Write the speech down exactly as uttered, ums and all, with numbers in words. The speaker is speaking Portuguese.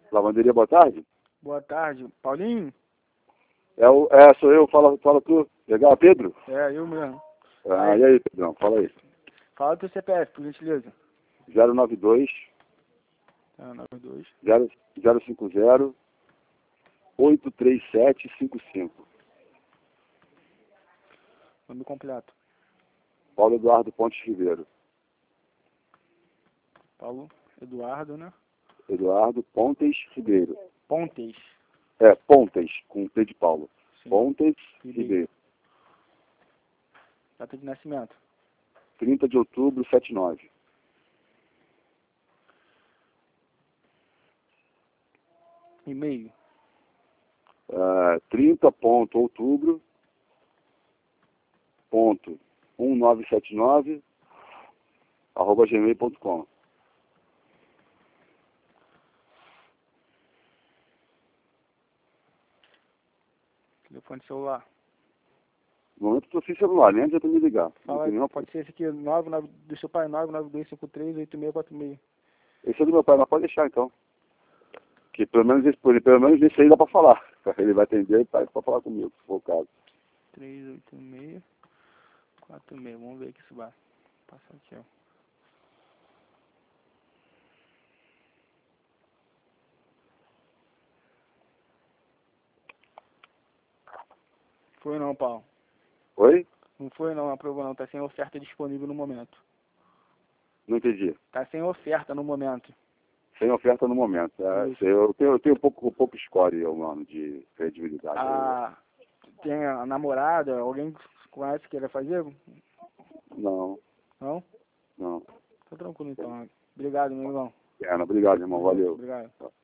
Lavanderia, boa tarde. Boa tarde. Paulinho? É, o, é sou eu, fala, fala tu. Legal, Pedro? É, eu mesmo. Ah, Aí. e aí, Pedrão, fala aí. Fala teu C P F, por gentileza. zero nove dois, Tá, nove dois. zero cinco zero, oito três sete cinco cinco. Nome completo. Paulo Eduardo Pontes Ribeiro. Paulo Eduardo, né? Eduardo Pontes Ribeiro. Pontes. É, Pontes, com T de Paulo. Sim. Pontes Ribeiro. Ribeiro. Data de nascimento. trinta de outubro, setenta e nove. E-mail. Uh, trinta ponto outubro ponto um nove sete nove arroba gmail ponto com. Telefone celular. No momento eu fiz celular, nem adianta me ligar. Fala, Não tem pode ser esse aqui, nove nove do seu pai, nove nove dois cinco três oito seis quatro seis. Esse é do meu pai, mas pode deixar então. Que pelo menos esse, pelo menos esse aí dá pra falar. Ele vai atender e tá pra falar comigo, se for o caso. três oito seis quatro seis. Vamos ver aqui se vai. Passa aqui, ó. Foi não, Paulo. Oi? Não foi não, aprovou não. Tá sem oferta disponível no momento. Não entendi. Tá sem oferta no momento. Sem oferta no momento. É, Isso. eu tenho, eu tenho um pouco, um pouco score, eu, mano, de credibilidade. Ah, tem a namorada, alguém que conhece que queira fazer? Não, Não? não. Tá tranquilo então. Obrigado, meu irmão. É, obrigado, irmão. Valeu. Obrigado.